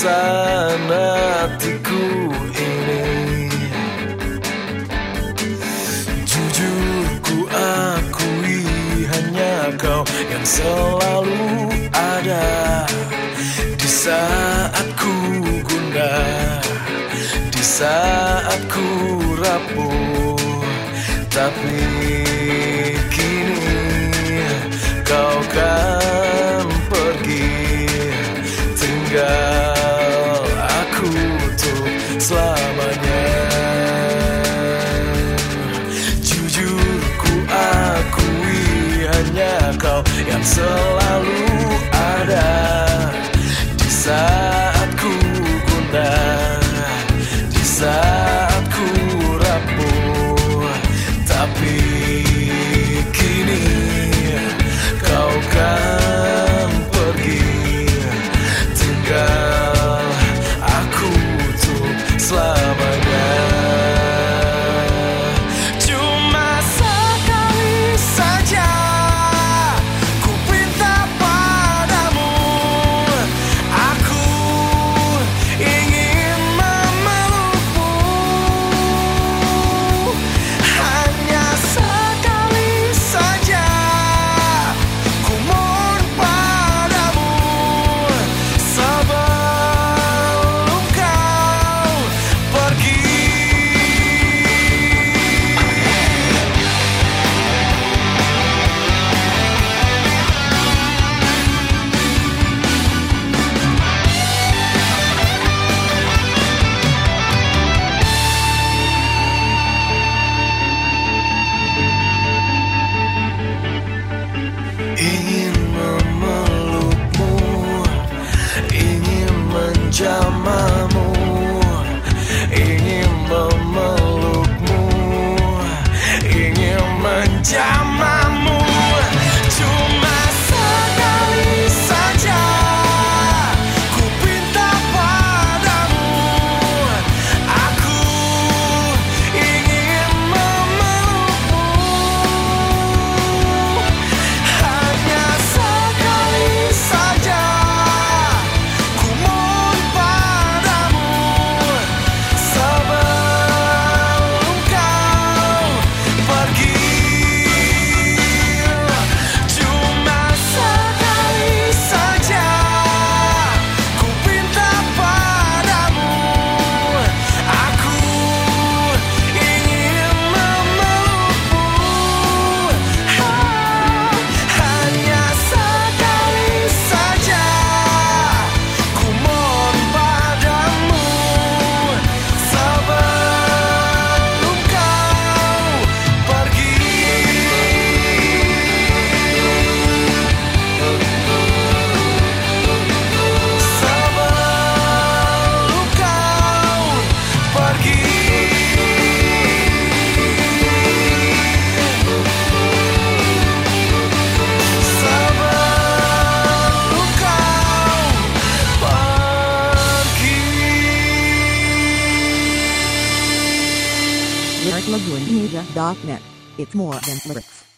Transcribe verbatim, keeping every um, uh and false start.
urusan hatiku ini. Jujur ku akui hanya kau yang selalu ada di saat ku gundah, di saat ku rapuh. Tapi kini kau kan pergi, tinggal aku untuk selamanya. Jujur ku akui hanya kau yang selalu ada di saat ku gundah, di saat ku rapuh. Tapi kini kau kan pergi, tinggal aku untuk selamanya. Cuma sekali saja ku pinta padamu, aku ingin memelukmu. Hanya sekali saja ku mohon padamu, sebelum kau pergi. Ingin memelukmu, ingin menjamahmu, ingin memelukmu, ingin menjamahmu. Cuma sekali saja ku pinta padamu, aku ingin memelukmu. Hanya sekali saja ku mohon padamu, sebelum kau pergi. Cuma sekali saja ku pinta padamu, aku ingin memelukmu. Hanya sekali saja ku mohon padamu, sebelum kau pergi. Sebelum kau pergi. Sebelum kau pergi. lyric lagoon media dot net. It's more than lyrics.